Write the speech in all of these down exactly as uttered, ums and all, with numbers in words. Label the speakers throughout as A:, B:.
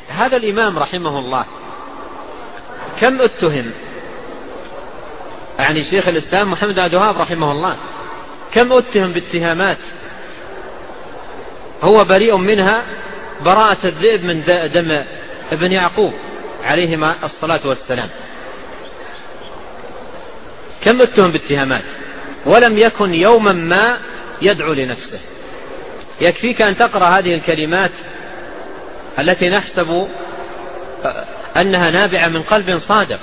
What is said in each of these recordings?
A: هذا الإمام رحمه الله كم اتهم، يعني شيخ الإسلام محمد بن عبد الوهاب رحمه الله كم اتهم باتهامات هو بريء منها براءة الذئب من دم ابن يعقوب عليهما الصلاة والسلام. كم اتهم باتهامات ولم يكن يوما ما يدعو لنفسه. يكفيك أن تقرأ هذه الكلمات التي نحسب أنها نابعة من قلب صادق.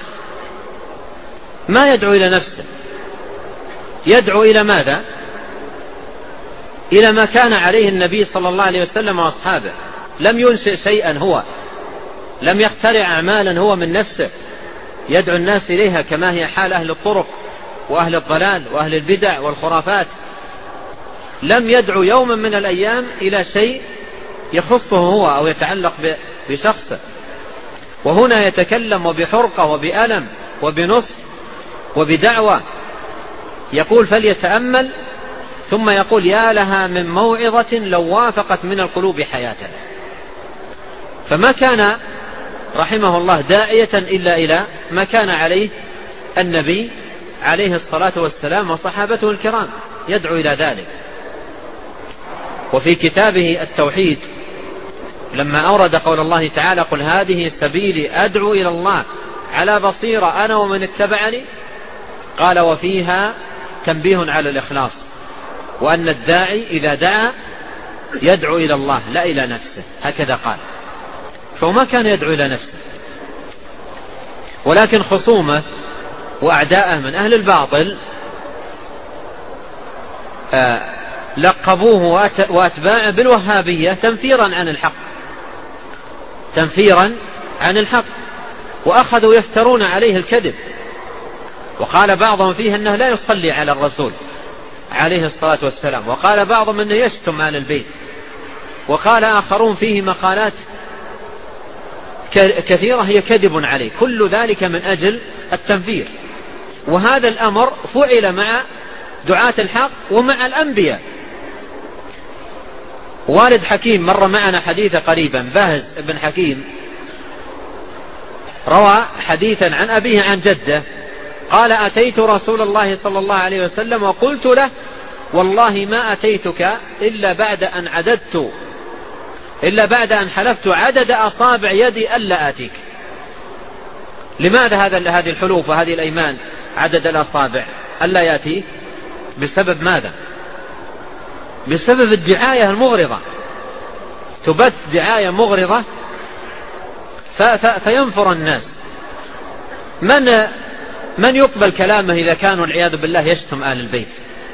A: ما يدعو إلى نفسه، يدعو إلى ماذا؟ إلى ما كان عليه النبي صلى الله عليه وسلم وأصحابه. لم ينشئ شيئا هو، لم يخترع أعمالا هو من نفسه يدعو الناس إليها كما هي حال أهل الطرق وأهل الضلال وأهل البدع والخرافات. لم يدعو يوما من الأيام إلى شيء يخصه هو أو يتعلق بشخصه. وهنا يتكلم وبحرقة وبألم وبنصح وبدعوة. يقول فليتأمل، ثم يقول يا لها من موعظة لو وافقت من القلوب حياتنا. فما كان رحمه الله داعية إلا إلى ما كان عليه النبي عليه الصلاة والسلام وصحابته الكرام، يدعو إلى ذلك. وفي كتابه التوحيد لما أورد قول الله تعالى قل هذه سبيلي أدعو إلى الله على بصيرة أنا ومن اتبعني، قال وفيها تنبيه على الإخلاص، وأن الداعي إذا دعا يدعو إلى الله لا إلى نفسه، هكذا قال. فما كان يدعو إلى نفسه، ولكن خصومه وأعداءه من أهل الباطل آه لقبوه وأتباعه بالوهابية تنفيرا عن الحق، تنفيرا عن الحق، وأخذوا يفترون عليه الكذب. وقال بعضهم فيه أنه لا يصلي على الرسول عليه الصلاة والسلام، وقال بعضهم أنه يشتم آل البيت، وقال آخرون فيه مقالات كثيرة هي كذب عليه. كل ذلك من أجل التنفير. وهذا الأمر فعل مع دعاة الحق ومع الأنبياء. والد حكيم مر معنا حديث قريبا، باهز بن حكيم روى حديثا عن أبيه عن جده قال أتيت رسول الله صلى الله عليه وسلم وقلت له والله ما أتيتك إلا بعد أن عددت إلا بعد أن حلفت عدد أصابع يدي ألا آتيك. لماذا هذا هذه الحلوف وهذه الأيمان عدد الأصابع ألا يأتي؟ بسبب ماذا؟ بسبب الدعاية المغرضة، تبث دعاية مغرضة فينفر الناس. من من يقبل كلامه إذا كانوا العياذ بالله يشتم آل البيت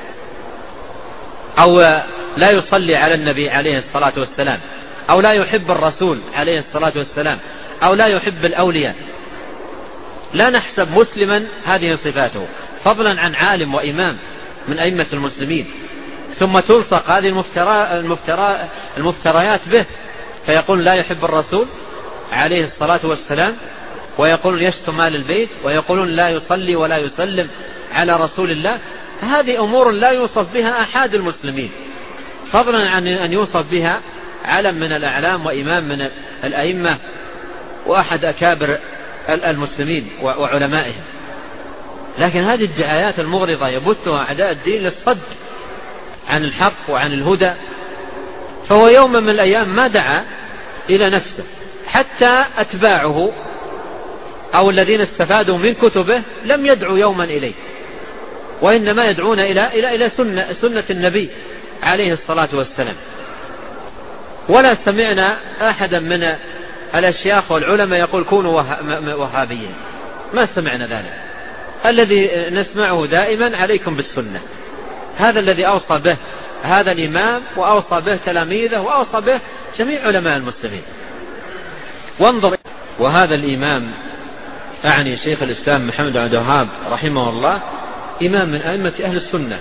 A: أو لا يصلي على النبي عليه الصلاة والسلام أو لا يحب الرسول عليه الصلاة والسلام أو لا يحب الأولياء؟ لا نحسب مسلما هذه صفاته، فضلا عن عالم وإمام من أئمة المسلمين، ثم تلصق هذه المفترى المفترى المفتريات به، فيقول لا يحب الرسول عليه الصلاة والسلام، ويقولون يشتم آل البيت، ويقولون لا يصلي ولا يسلم على رسول الله. هذه أمور لا يوصف بها أحد المسلمين، فضلا عن أن يوصف بها علم من الأعلام وإمام من الأئمة وأحد أكابر المسلمين وعلمائهم. لكن هذه الدعايات المغرضة يبثها أعداء الدين للصد عن الحق وعن الهدى. فهو يوم من الأيام ما دعا إلى نفسه، حتى أتباعه أو الذين استفادوا من كتبه لم يدعوا يوما إليه، وإنما يدعون إلى إلى إلى سنة سنة النبي عليه الصلاة والسلام. ولا سمعنا أحدا من الأشياخ والعلماء يقول كونوا وهابيين، ما سمعنا ذلك. الذي نسمعه دائما عليكم بالسنة، هذا الذي أوصى به هذا الإمام وأوصى به تلاميذه وأوصى به جميع علماء المسلمين. وانظر، وهذا الإمام أعني شيخ الإسلام محمد بن عبد الوهاب رحمه الله إمام من أئمة أهل السنة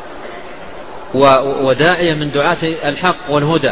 A: وداعية من دعاة الحق والهدى،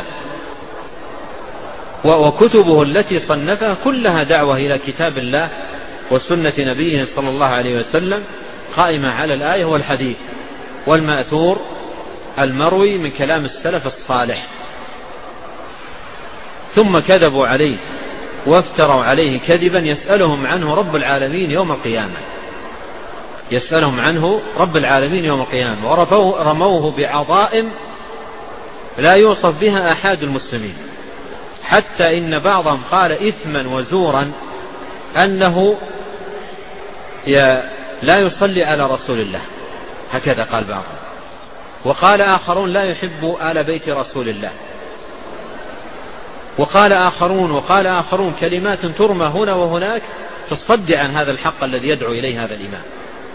A: وكتبه التي صنفها كلها دعوة إلى كتاب الله وسنة نبيه صلى الله عليه وسلم، قائمة على الآية والحديث والمأثور المروي من كلام السلف الصالح. ثم كذبوا عليه وافتروا عليه كذبا يسألهم عنه رب العالمين يوم القيامة يسألهم عنه رب العالمين يوم القيامة ورموه بعظائم لا يوصف بها أحد المسلمين، حتى إن بعضهم قال إثما وزورا أنه لا يصلي على رسول الله، هكذا قال بعضهم. وقال آخرون لا يحب آل بيت رسول الله، وقال آخرون وقال آخرون كلمات ترمى هنا وهناك في الصد عن هذا الحق الذي يدعو إليه هذا الإمام.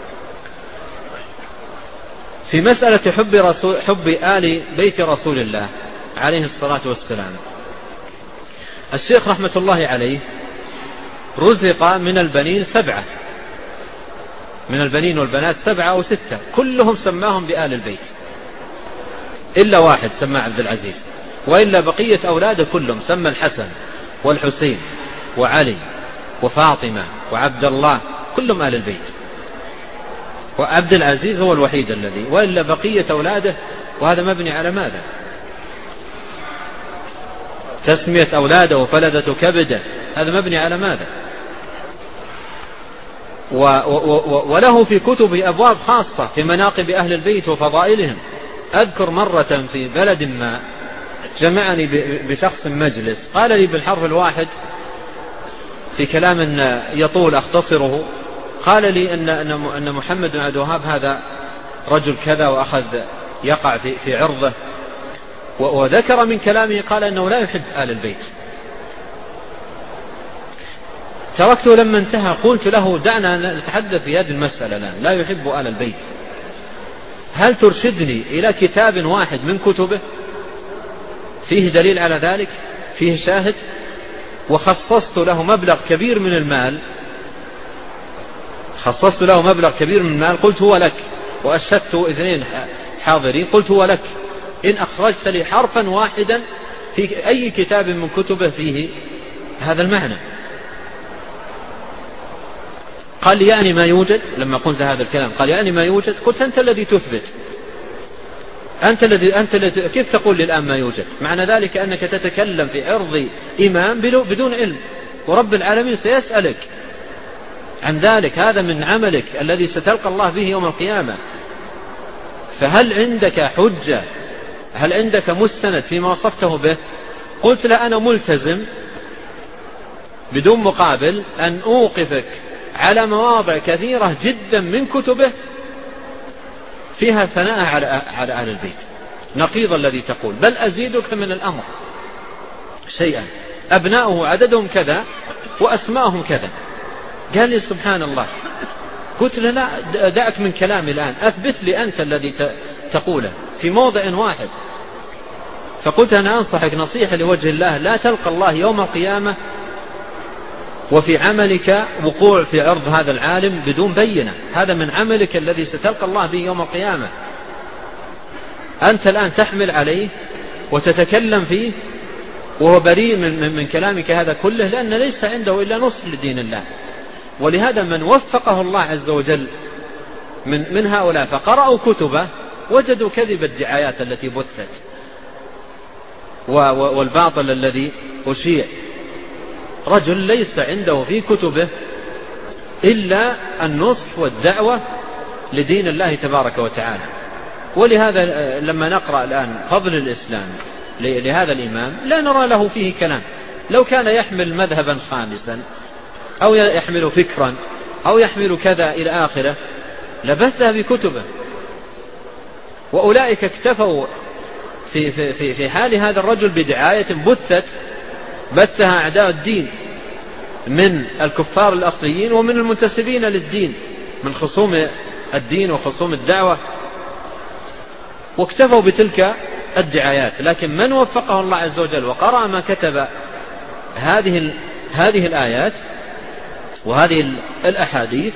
A: في مسألة حب, رسول حب آل بيت رسول الله عليه الصلاة والسلام، الشيخ رحمة الله عليه رزق من البنين سبعة، من البنين والبنات سبعة أو ستة، كلهم سماهم بآل البيت إلا واحد سمى عبد العزيز، وإلا بقية أولاده كلهم سمى الحسن والحسين وعلي وفاطمة وعبد الله، كلهم آل البيت، وعبد العزيز هو الوحيد الذي، وإلا بقية أولاده. وهذا مبني على ماذا؟ تسمية أولاده وفلدة كبده، هذا مبني على ماذا؟ و و و وله في كتبه أبواب خاصة في مناقب أهل البيت وفضائلهم. أذكر مرة في بلد ما جمعني بشخص مجلس، قال لي بالحرف الواحد في كلام يطول أختصره، قال لي أن أن محمد بن عبد الوهاب هذا رجل كذا وأخذ يقع في في عرضه، وذكر من كلامه قال أنه لا يحب آل البيت. تركته لما انتهى، قلت له دعنا نتحدث في هذه المسألة الآن، لا يحب آل البيت، هل ترشدني إلى كتاب واحد من كتبه فيه دليل على ذلك، فيه شاهد؟ وخصصت له مبلغ كبير من المال، خصصت له مبلغ كبير من المال، قلت هو لك، وأشهدت اثنين حاضرين، قلت هو لك إن أخرجت لي حرفا واحدا في أي كتاب من كتبه فيه هذا المعنى. قال لي يعني ما يوجد. لما قلت هذا الكلام قال يعني ما يوجد. قلت أنت الذي تثبت، أنت الذي أنت الذي كيف تقول لي الآن ما يوجد؟ معنى ذلك أنك تتكلم في عرض إمام بدون علم، ورب العالمين سيسألك عن ذلك، هذا من عملك الذي ستلقى الله به يوم القيامة. فهل عندك حجة؟ هل عندك مستند فيما وصفته به؟ قلت لا، أنا ملتزم بدون مقابل أن أوقفك على مواضع كثيرة جدا من كتبه فيها ثناء على على أهل البيت نقيض الذي تقول، بل أزيدك من الأمر شيئا، أبناؤه عددهم كذا وأسماءهم كذا. قال لي سبحان الله. قلت له لا، دعك من كلامي الآن، أثبت لي أنت الذي تقوله في موضع واحد. فقلت أنا أنصحك نصيحة لوجه الله، لا تلقى الله يوم القيامة وفي عملك وقوع في عرض هذا العالم بدون بينة، هذا من عملك الذي ستلقى الله به يوم القيامة. أنت الآن تحمل عليه وتتكلم فيه وهو بريء من, من كلامك هذا كله، لأن ليس عنده إلا نصح لدين الله. ولهذا من وفقه الله عز وجل من, من هؤلاء فقرأوا كتبه وجدوا كذب الدعايات التي بثت والباطل الذي أشيع. رجل ليس عنده في كتبه إلا النصح والدعوة لدين الله تبارك وتعالى. ولهذا لما نقرأ الآن فضل الإسلام لهذا الإمام لا نرى له فيه كلام. لو كان يحمل مذهبا خامسا أو يحمل فكرا أو يحمل كذا إلى آخره لبثها بكتبه. وأولئك اكتفوا في, في, في, في حال هذا الرجل بدعاية بثت بثها أعداء الدين من الكفار الأصليين ومن المنتسبين للدين من خصوم الدين وخصوم الدعوة، واكتفوا بتلك الدعايات. لكن من وفقه الله عز وجل وقرأ ما كتب هذه هذه الآيات وهذه الأحاديث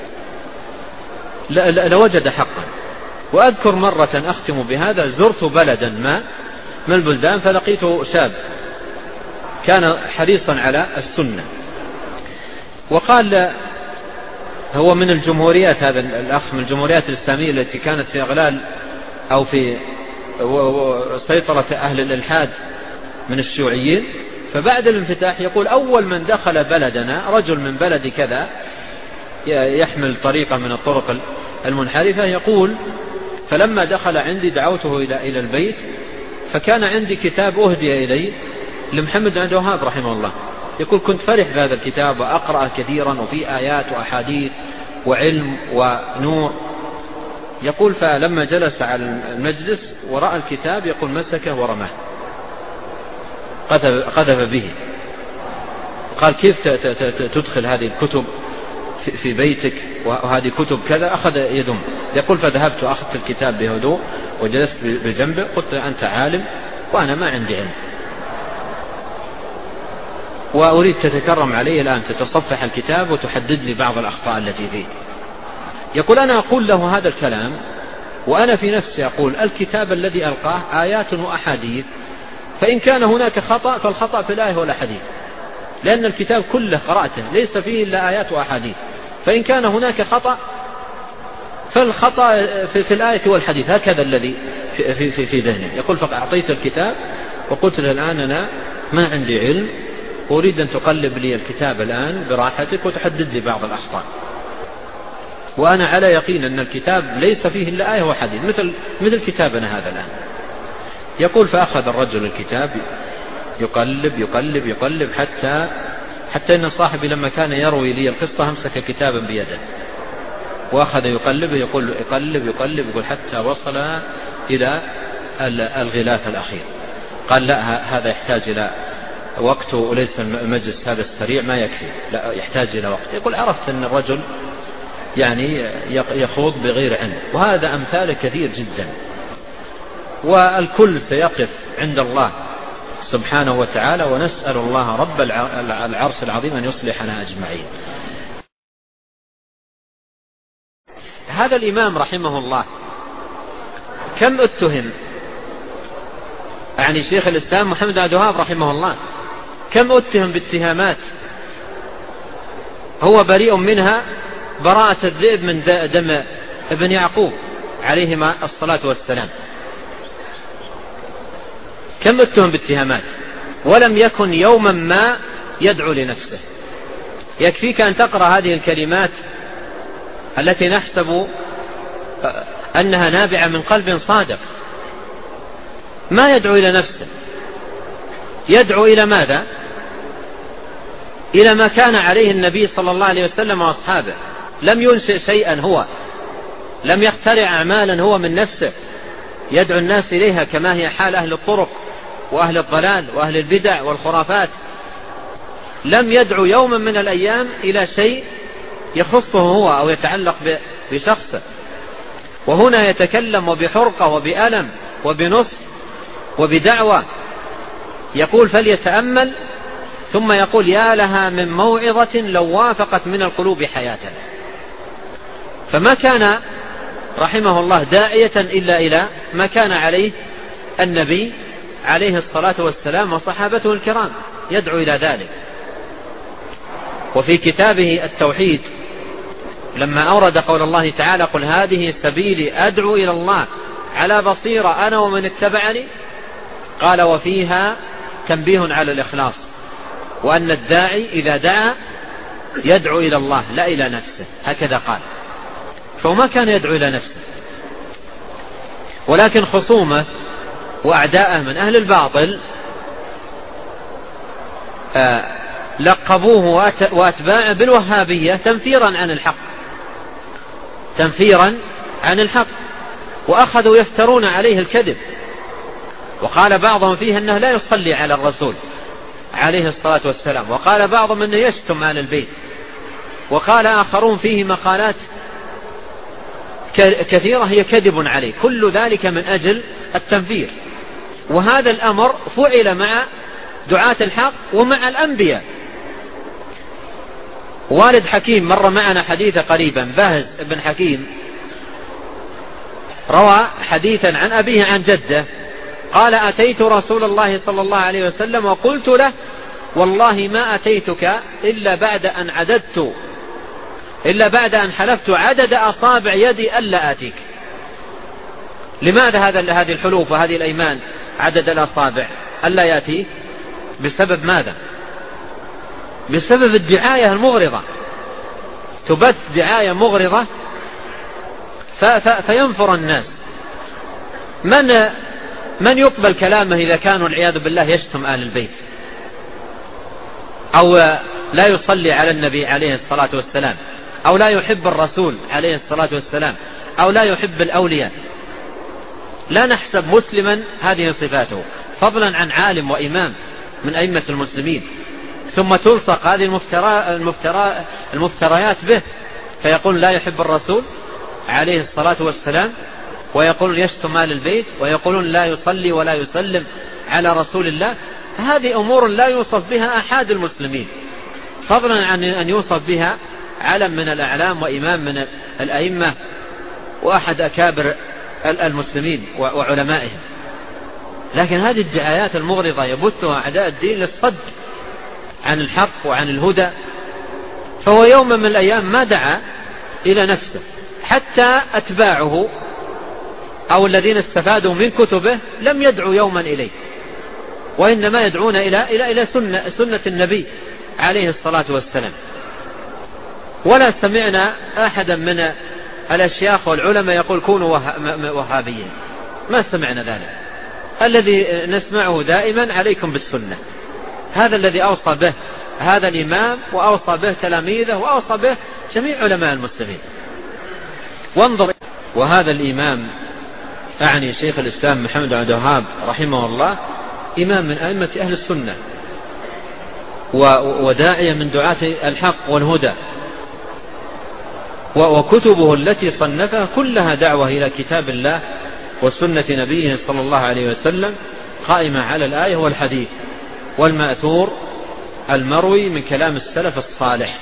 A: لوجد حقا. وأذكر مرة أختم بهذا، زرت بلدا ما من البلدان فلقيت شاب كان حريصا على السنة، وقال هو من الجمهوريات، هذا الأخ من الجمهوريات الإسلامية التي كانت في إغلال أو في سيطرة أهل الإلحاد من الشيوعيين، فبعد الانفتاح يقول أول من دخل بلدنا رجل من بلد كذا يحمل طريقة من الطرق المنحرفة، يقول فلما دخل عندي دعوته إلى إلى البيت، فكان عندي كتاب أهدي إلي لمحمد بن عبد الوهاب رحمه الله. يقول كنت فرح بهذا الكتاب وأقرأ كثيرا وفي آيات وأحاديث وعلم ونور. يقول فلما جلس على المجلس ورأى الكتاب يقول مسكه ورماه، قذف به. قال كيف تدخل هذه الكتب في بيتك وهذه كتب كذا؟ أخذ يدم. يقول فذهبت وأخذت الكتاب بهدوء وجلست بجنبه، قلت أنت عالم وأنا ما عندي علم وأريد تتكرم علي الآن، تتصفح الكتاب وتحدد لي بعض الأخطاء التي فيه. يقول أنا أقول له هذا الكلام وأنا في نفسي أقول الكتاب الذي ألقاه آيات وأحاديث، فإن كان هناك خطأ فالخطأ في الآية والأحاديث، لأن الكتاب كله قرأته ليس فيه إلا آيات وأحاديث، فإن كان هناك خطأ فالخطأ في, في الآية والحديث. هكذا الذي في, في, في, في ذهني. يقول فأعطيت الكتاب وقلت له الآن أنا ما عندي علم، أريد أن تقلب لي الكتاب الآن براحتك وتحدد لي بعض الأخطاء، وأنا على يقين أن الكتاب ليس فيه إلا آية وحديث مثل, مثل كتابنا هذا الآن. يقول فأخذ الرجل الكتاب يقلب يقلب يقلب حتى حتى إن صاحبي لما كان يروي لي القصة همسك كتابا بيده وأخذ يقلبه، يقول يقلب يقلب يقول حتى وصل إلى الغلاف الأخير. قال لا هذا يحتاج إلى وقت وليس المجلس هذا السريع ما يكفي، لا يحتاج إلى وقت. يقول عرفت أن الرجل يعني يخوض بغير علم، وهذا أمثال كثير جدا، والكل سيقف عند الله سبحانه وتعالى، ونسأل الله رب العرش العظيم أن يصلحنا أجمعين. هذا الإمام رحمه الله كم اتهم، يعني شيخ الإسلام محمد بن عبد الوهاب رحمه الله كم اتهم باتهامات هو بريء منها براءة الذئب من دم ابن يعقوب عليهما الصلاة والسلام. كم اتهم باتهامات ولم يكن يوما ما يدعو لنفسه. يكفيك أن تقرأ هذه الكلمات التي نحسب أنها نابعة من قلب صادق. ما يدعو إلى نفسه، يدعو إلى ماذا؟ إلى ما كان عليه النبي صلى الله عليه وسلم وأصحابه. لم ينشئ شيئا هو، لم يخترع أعمالا هو من نفسه يدعو الناس إليها كما هي حال أهل الطرق وأهل الضلال وأهل البدع والخرافات. لم يدعو يوما من الأيام إلى شيء يخصه هو أو يتعلق بشخصه. وهنا يتكلم وبحرقة وبألم وبنصح وبدعوة. يقول فليتأمل، ثم يقول يا لها من موعظة لو وافقت من القلوب حياتنا. فما كان رحمه الله داعية إلا إلى ما كان عليه النبي عليه الصلاة والسلام وصحابته الكرام، يدعو إلى ذلك. وفي كتابه التوحيد لما أورد قول الله تعالى قل هذه سبيلي أدعو إلى الله على بصيرة أنا ومن اتبعني، قال وفيها تنبيه على الإخلاص، وأن الداعي إذا دعا يدعو إلى الله لا إلى نفسه، هكذا قال. فما كان يدعو إلى نفسه، ولكن خصومه وأعداءه من أهل الباطل آه لقبوه وأتباعه بالوهابية تنفيرا عن الحق، تنفيرا عن الحق، وأخذوا يفترون عليه الكذب. وقال بعضهم فيه أنه لا يصلي على الرسول عليه الصلاة والسلام، وقال بعضهم أنه يشتم آل البيت، وقال آخرون فيه مقالات كثيرة هي كذب عليه. كل ذلك من أجل التنفير. وهذا الأمر فعل مع دعاة الحق ومع الأنبياء. والد حكيم مر معنا حديث قريبا، باهز بن حكيم روى حديثا عن أبيه عن جده قال أتيت رسول الله صلى الله عليه وسلم وقلت له والله ما أتيتك إلا بعد أن عددت إلا بعد أن حلفت عدد أصابع يدي ألا آتيك. لماذا هذا هذه الحلوف وهذه الأيمان عدد الأصابع ألا يأتي؟ بسبب ماذا؟ بسبب الدعاية المغرضة، تبث دعاية مغرضة فينفر الناس. من من يقبل كلامه إذا كانوا والعياذ بالله يشتم آل البيت، أو لا يصلي على النبي عليه الصلاة والسلام، أو لا يحب الرسول عليه الصلاة والسلام، أو لا يحب الأولياء؟ لا نحسب مسلما هذه صفاته، فضلا عن عالم وإمام من أئمة المسلمين، ثم تلصق هذه المفترى المفتريات به، فيقول لا يحب الرسول عليه الصلاة والسلام، ويقولون يشتم آل البيت، ويقولون لا يصلي ولا يسلم على رسول الله. هذه أمور لا يوصف بها أحد المسلمين، فضلا عن أن يوصف بها علم من الأعلام وإمام من الأئمة وأحد أكابر المسلمين وعلمائهم. لكن هذه الدعايات المغرضة يبثها أعداء الدين للصد عن الحق وعن الهدى. فهو يوم من الأيام ما دعا إلى نفسه، حتى أتباعه أو الذين استفادوا من كتبه لم يدعوا يوما إليه، وإنما يدعون إلى إلى إلى سنة, سنة النبي عليه الصلاة والسلام. ولا سمعنا أحدا من الأشياخ والعلماء يقول كونوا وهابيين، ما سمعنا ذلك. الذي نسمعه دائما عليكم بالسنة، هذا الذي أوصى به هذا الإمام، وأوصى به تلاميذه، وأوصى به جميع علماء المسلمين. وانظر، وهذا الإمام أعني شيخ الإسلام محمد بن عبد الوهاب رحمه الله، إمام من أئمة أهل السنة وداعية من دعاة الحق والهدى، وكتبه التي صنفها كلها دعوة إلى كتاب الله وسنة نبيه صلى الله عليه وسلم، قائمة على الآية والحديث والمأثور المروي من كلام السلف الصالح.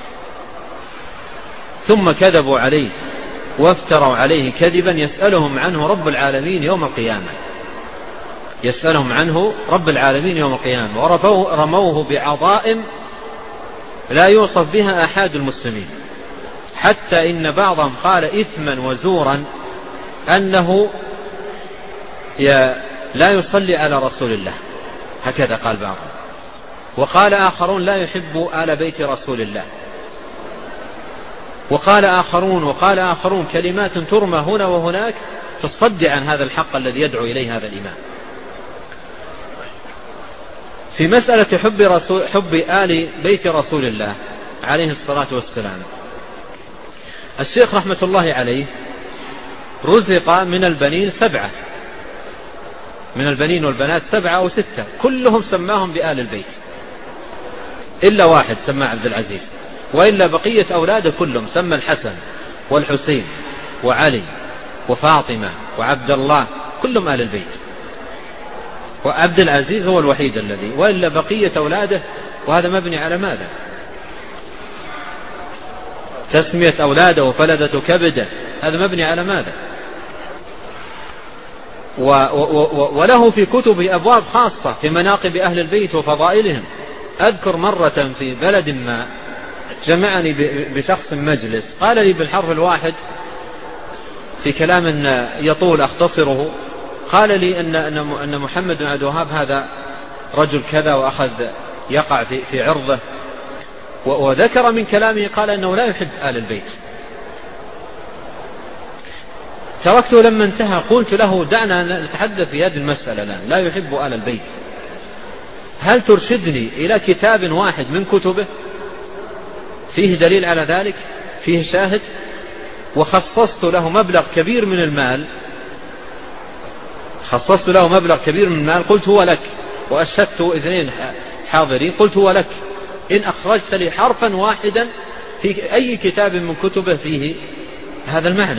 A: ثم كذبوا عليه وافتروا عليه كذبا يسألهم عنه رب العالمين يوم القيامة، يسألهم عنه رب العالمين يوم القيامة، ورموه بعظائم لا يوصف بها أحد المسلمين، حتى إن بعضهم قال إثما وزورا أنه لا يصلي على رسول الله، هكذا قال بعضهم. وقال آخرون لا يحب آل بيت رسول الله، وقال آخرون وقال آخرون كلمات ترمى هنا وهناك في الصد عن هذا الحق الذي يدعو إليه هذا الإمام. في مسألة حب, رسول حب آل بيت رسول الله عليه الصلاة والسلام، الشيخ رحمة الله عليه رزق من البنين سبعة، من البنين والبنات سبعة أو ستة، كلهم سماهم بآل البيت إلا واحد سمى عبد العزيز، وإلا بقية أولاده كلهم سمى الحسن والحسين وعلي وفاطمة وعبد الله، كلهم آل البيت، وعبد العزيز هو الوحيد الذي، وإلا بقية أولاده. وهذا مبني على ماذا؟ تسمية أولاده وفلدة كبده، هذا مبني على ماذا؟ و و و وله في كتبه أبواب خاصة في مناقب أهل البيت وفضائلهم. أذكر مرة في بلد ما جمعني بشخص مجلس، قال لي بالحرف الواحد في كلام يطول أختصره، قال لي أن أن محمد بن عبد الوهاب هذا رجل كذا، وأخذ يقع في في عرضه، وذكر من كلامه قال أنه لا يحب آل البيت. تركته لما انتهى، قلت له دعنا نتحدث في هذه المسألة الآن، لا يحب آل البيت، هل ترشدني إلى كتاب واحد من كتبه فيه دليل على ذلك، فيه شاهد؟ وخصصت له مبلغ كبير من المال، خصصت له مبلغ كبير من المال، قلت هو لك، وأشهدت اثنين حاضرين، قلت هو لك إن أخرجت لي حرفا واحدا في أي كتاب من كتبه فيه هذا المعنى.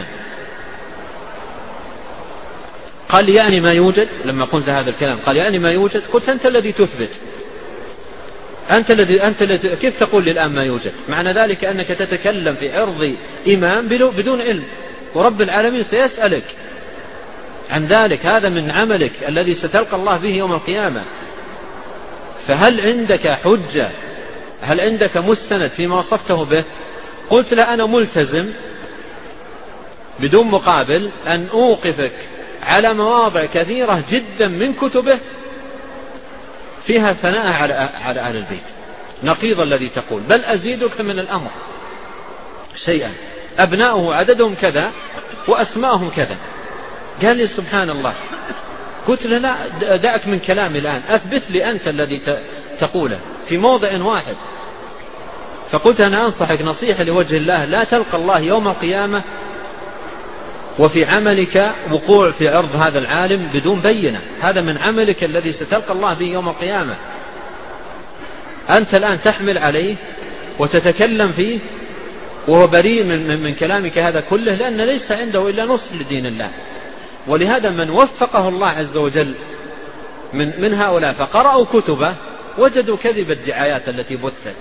A: قال لي يعني ما يوجد. لما قلت هذا الكلام قال يعني ما يوجد. قلت أنت الذي تثبت، أنت الذي أنت الذي كيف تقول لي الآن ما يوجد؟ معنى ذلك أنك تتكلم في عرض إمام بدون علم، ورب العالمين سيسألك عن ذلك، هذا من عملك الذي ستلقى الله به يوم القيامة. فهل عندك حجة؟ هل عندك مستند فيما وصفته به؟ قلت لا، أنا ملتزم بدون مقابل أن أوقفك على مواضع كثيرة جدا من كتبه فيها ثناء على على أهل البيت، نقيض الذي تقول بل أزيدك من الأمر شيئا، أبناؤه عددهم كذا وأسماءهم كذا. قال لي سبحان الله. قلت له لا، دعك من كلامي الآن، أثبت لي أنت الذي تقوله في موضع واحد. فقلت أنا أنصحك نصيحة لوجه الله، لا تلقى الله يوم القيامة وفي عملك وقوع في عرض هذا العالم بدون بينة، هذا من عملك الذي ستلقى الله به يوم القيامة. أنت الآن تحمل عليه وتتكلم فيه وهو بريء من, من كلامك هذا كله، لأن ليس عنده إلا نصح لدين الله. ولهذا من وفقه الله عز وجل من, من هؤلاء فقرأوا كتبه وجدوا كذب الدعايات التي بثت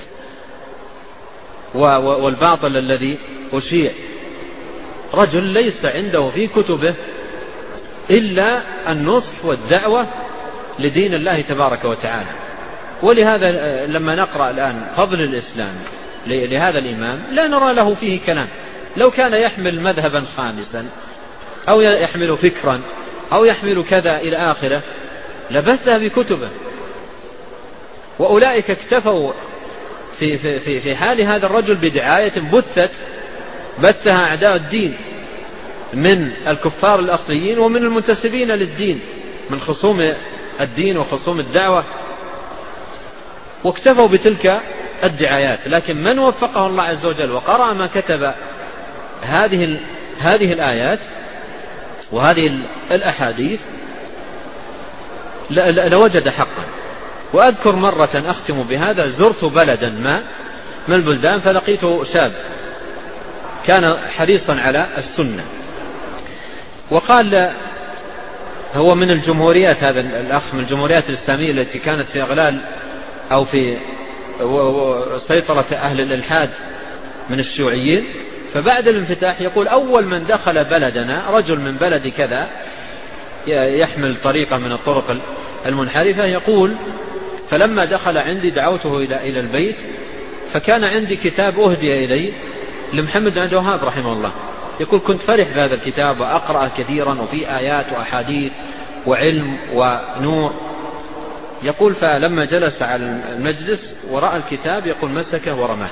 A: والباطل الذي أشيع. رجل ليس عنده في كتبه إلا النصح والدعوة لدين الله تبارك وتعالى. ولهذا لما نقرأ الآن فضل الإسلام لهذا الإمام لا نرى له فيه كلام. لو كان يحمل مذهبا خامسا أو يحمل فكرا أو يحمل كذا إلى آخره لبثها بكتبه. وأولئك اكتفوا في, في, في, في حال هذا الرجل بدعاية بثت بثها أعداء الدين من الكفار الأصليين ومن المنتسبين للدين من خصوم الدين وخصوم الدعوة، واكتفوا بتلك الدعايات. لكن من وفقه الله عز وجل وقرأ ما كتب هذه هذه الآيات وهذه الأحاديث لوجد حقا. وأذكر مرة أختم بهذا، زرت بلدا ما من البلدان فلقيت شاب كان حريصا على السنة، وقال هو من الجمهوريات، هذا الأخ من الجمهوريات الإسلامية التي كانت في إغلال أو في سيطرة أهل الإلحاد من الشيوعيين. فبعد الانفتاح يقول أول من دخل بلدنا رجل من بلد كذا يحمل طريقة من الطرق المنحرفة، يقول فلما دخل عندي دعوته إلى إلى البيت فكان عندي كتاب أهدي إلي لمحمد بن عبد الوهاب رحمه الله. يقول كنت فرح بهذا الكتاب وأقرأ كثيرا وفي آيات وأحاديث وعلم ونور. يقول فلما جلس على المجلس ورأى الكتاب يقول مسكه ورماه،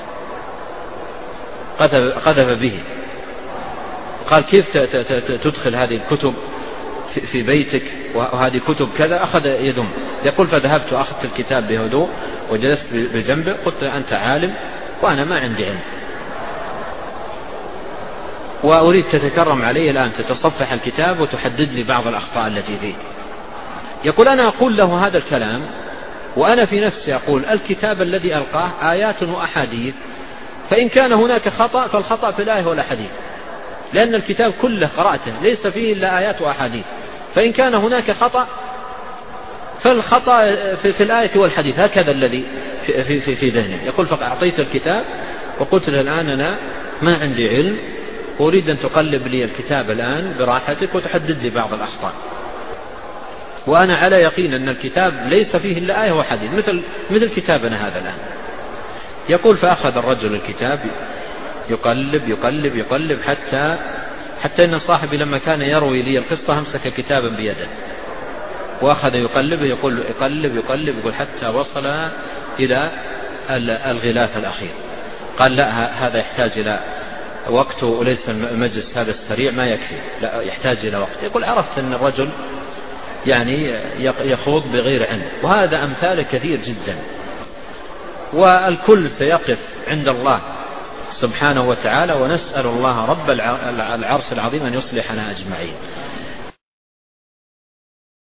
A: قذف به. قال كيف تدخل هذه الكتب في بيتك وهذه كتب كذا؟ أخذ يدم. يقول فذهبت وأخذت الكتاب بهدوء وجلست بجنبه، قلت أنت عالم وأنا ما عندي علم وأريد تتكرم علي الآن، تتصفح الكتاب وتحدد لي بعض الأخطاء التي فيه. يقول أنا أقول له هذا الكلام وأنا في نفسي أقول الكتاب الذي ألقاه آيات وأحاديث، فإن كان هناك خطأ فالخطأ في الآية والأحاديث، لأن الكتاب كله قرأته ليس فيه إلا آيات وأحاديث، فإن كان هناك خطأ فالخطأ في, في الآية والحديث. هكذا الذي في, في, في, في ذهني. يقول فأعطيت الكتاب وقلت له الآن أنا ما عندي علم، أريد أن تقلب لي الكتاب الآن براحتك وتحدد لي بعض الأخطاء، وأنا على يقين أن الكتاب ليس فيه إلا آية وحديث مثل مثل كتابنا هذا الآن. يقول فأخذ الرجل الكتاب يقلب يقلب يقلب حتى حتى إن صاحبي لما كان يروي لي القصة همسك كتابا بيده وأخذ يقلبه، يقول يقلب يقلب يقول حتى وصل إلى الغلاف الأخير. قال لا، هذا يحتاج إلى وقت وليس المجلس هذا السريع ما يكفي، لا يحتاج إلى وقت. يقول عرفت أن الرجل يعني يخوض بغير علم. وهذا أمثال كثير جدا، والكل سيقف عند الله سبحانه وتعالى، ونسأل الله رب العرش العظيم أن يصلحنا أجمعين.